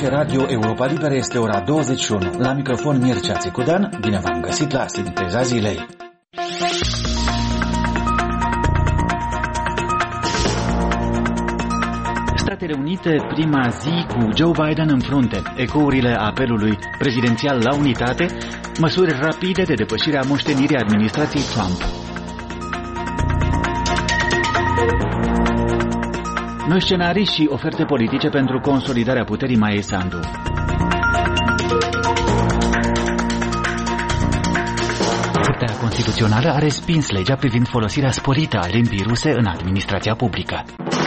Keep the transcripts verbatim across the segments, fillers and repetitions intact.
Aici Radio Europa Liberă, este ora douăzeci și unu. La microfon Mircea Țicudan, bine v-am găsit la Sinteza Zilei. Statele Unite, prima zi cu Joe Biden în frunte, ecourile apelului prezidențial la unitate, măsuri rapide de depășire a moștenirii administrației Trump. Noi scenarii și oferte politice pentru consolidarea puterii Maiei Sandu. Curtea Constituțională a respins legea privind folosirea sporită a limbii ruse în administrația publică.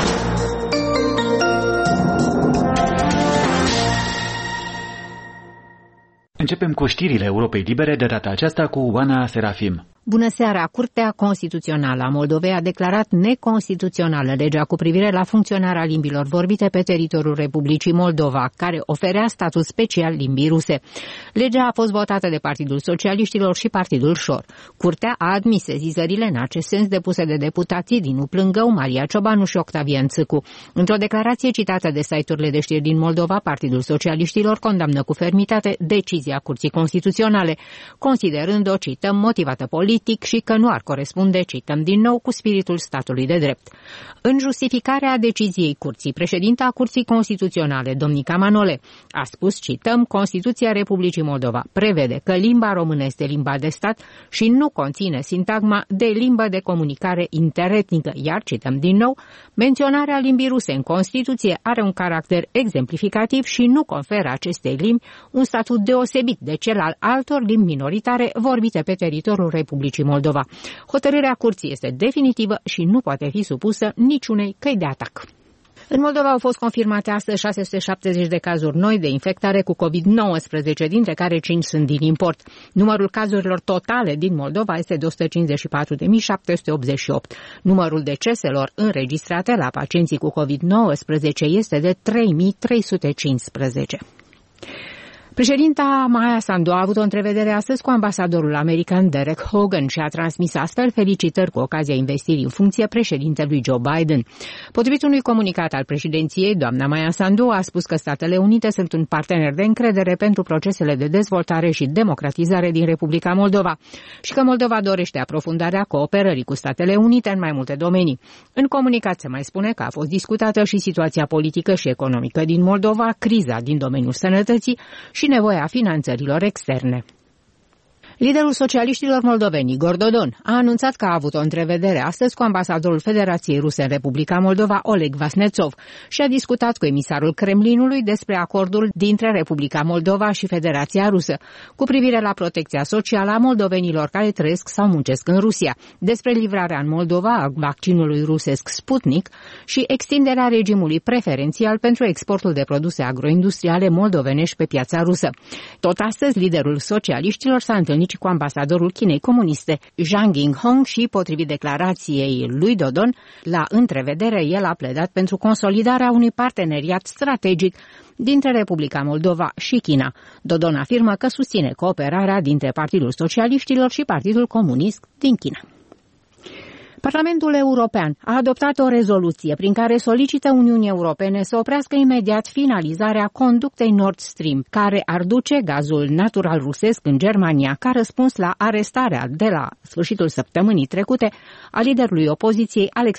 Începem cu știrile Europei Libere, de data aceasta cu Oana Serafim. Bună seara! Curtea Constituțională a Moldovei a declarat neconstituțională legea cu privire la funcționarea limbilor vorbite pe teritoriul Republicii Moldova, care oferea statut special limbii ruse. Legea a fost votată de Partidul Socialiștilor și Partidul Șor. Curtea a admis sesizările în acest sens depuse de deputații Dinu Plângău, Maria Ciobanu și Octavian Țâcu. Într-o declarație citată de site-urile de știri din Moldova, Partidul Socialiștilor condamnă cu fermitate decizia Curții Constituționale, considerând-o, cităm, motivată politic și că nu ar corespunde, cităm din nou, cu spiritul statului de drept. În justificarea deciziei Curții, președinta Curții Constituționale, Domnica Manole, a spus, cităm, Constituția Republicii Moldova prevede că limba română este limba de stat și nu conține sintagma de limbă de comunicare interetnică, iar, cităm din nou, menționarea limbii ruse în Constituție are un caracter exemplificativ și nu conferă acestei limbi un statut deosebit de cel al altor limbi minoritare vorbite pe teritoriul Republicii Moldova. Hotărârea Curții este definitivă și nu poate fi supusă niciunei căi de atac. În Moldova au fost confirmate astăzi șase sute șaptezeci de cazuri noi de infectare cu covid nouăsprezece, dintre care cinci sunt din import. Numărul cazurilor totale din Moldova este de o sută cincizeci și patru de mii șapte sute optzeci și opt. Numărul deceselor înregistrate la pacienții cu covid nouăsprezece este de trei mii trei sute cincisprezece. Președinta Maia Sandu a avut o întrevedere astăzi cu ambasadorul american Derek Hogan și a transmis astfel felicitări cu ocazia investirii în funcție președintelui Joe Biden. Potrivit unui comunicat al președinției, doamna Maia Sandu a spus că Statele Unite sunt un partener de încredere pentru procesele de dezvoltare și democratizare din Republica Moldova și că Moldova dorește aprofundarea cooperării cu Statele Unite în mai multe domenii. În comunicat se mai spune că a fost discutată și situația politică și economică din Moldova, criza din domeniul sănătății și nevoia finanțărilor externe. Liderul socialiștilor moldoveni, Igor Dodon, a anunțat că a avut o întrevedere astăzi cu ambasadorul Federației Ruse în Republica Moldova, Oleg Vasnetsov, și a discutat cu emisarul Kremlinului despre acordul dintre Republica Moldova și Federația Rusă cu privire la protecția socială a moldovenilor care trăiesc sau muncesc în Rusia, despre livrarea în Moldova a vaccinului rusesc Sputnik și extinderea regimului preferențial pentru exportul de produse agroindustriale moldovenești pe piața rusă. Tot astăzi, liderul socialiștilor s-a întâlnit cu ambasadorul Chinei Comuniste, Zhang Yinghong, și, potrivit declarației lui Dodon, la întrevedere el a pledat pentru consolidarea unui parteneriat strategic dintre Republica Moldova și China. Dodon afirmă că susține cooperarea dintre Partidul Socialiștilor și Partidul Comunist din China. Parlamentul European a adoptat o rezoluție prin care solicită Uniunii Europene să oprească imediat finalizarea conductei Nord Stream, care ar duce gazul natural rusesc în Germania, ca răspuns la arestarea de la sfârșitul săptămânii trecute a liderului opoziției